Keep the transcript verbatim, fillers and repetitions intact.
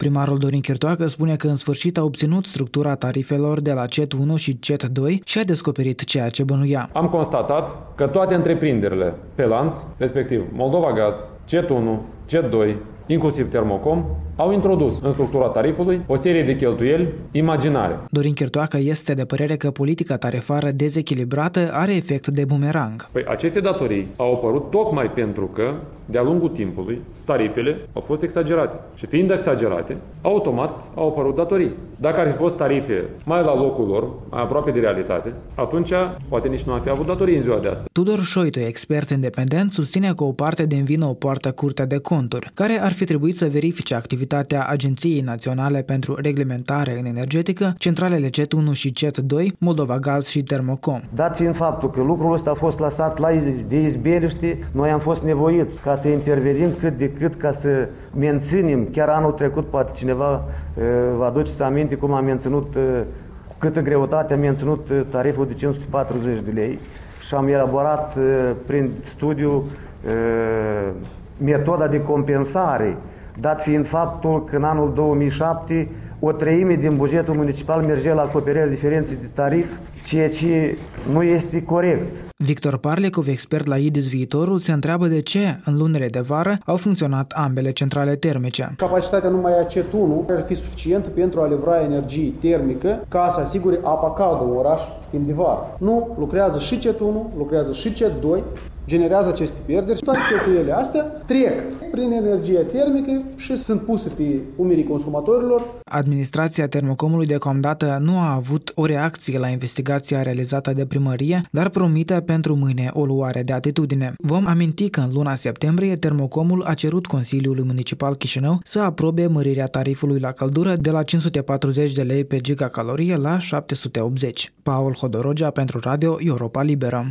Primarul Dorin Chirtoacă spune că în sfârșit a obținut structura tarifelor de la C E T unu și C E T doi și a descoperit ceea ce bănuia. Am constatat că toate întreprinderile pe lanț, respectiv Moldova Gaz, C E T unu, C E T doi, inclusiv Termocom, au introdus în structura tarifului o serie de cheltuieli imaginare. Dorin Chirtoacă este de părere că politica tarifară dezechilibrată are efect de bumerang. Păi aceste datorii au apărut tocmai pentru că, de-a lungul timpului, tarifele au fost exagerate. Și fiind exagerate, automat au apărut datorii. Dacă ar fi fost tarife mai la locul lor, mai aproape de realitate, atunci poate nici nu ar fi avut datorii în ziua de astăzi. Tudor Șoitu, expert independent, susține că o parte din vină o poartă Curtea de Conturi, care ar fi trebuit să verifice activitatea Agenției Naționale pentru Reglementare în Energetică, centralele C E T unu și C E T doi, Moldova Gaz și Termocom. Dat fiind faptul că lucrul ăsta a fost lăsat la de izbeliște, noi am fost nevoiți ca să intervenim cât de cât ca să menținem, chiar anul trecut poate cineva vă aduceți aminte cum am menținut, cu câtă greutate am menținut tariful de cinci sute patruzeci de lei și am elaborat prin studiu metoda de compensare, dat fiind faptul că în anul două mii șapte o treime din bugetul municipal mergea la acoperirea diferenței de tarif, ceea ce nu este corect. Victor Parlecov, expert la I D I S Viitorul, se întreabă de ce în lunile de vară au funcționat ambele centrale termice. Capacitatea numai a C E T unu ar fi suficientă pentru a livra energie termică ca să asigure apa caldă în oraș timp de vară. Nu, lucrează și C E T unu, lucrează și C E T doi, generează aceste pierderi și toate cheltuielile astea trec prin energia termică și sunt puse pe umerii consumatorilor. Administrația Termocomului deocamdată nu a avut o reacție la investigația realizată de primărie, dar promite pentru mâine o luare de atitudine. Vom aminti că în luna septembrie Termocomul a cerut Consiliului Municipal Chișinău să aprobe mărirea tarifului la căldură de la cinci sute patruzeci de lei pe gigacalorie la șapte sute optzeci. Paul Hodorogea pentru Radio Europa Liberă.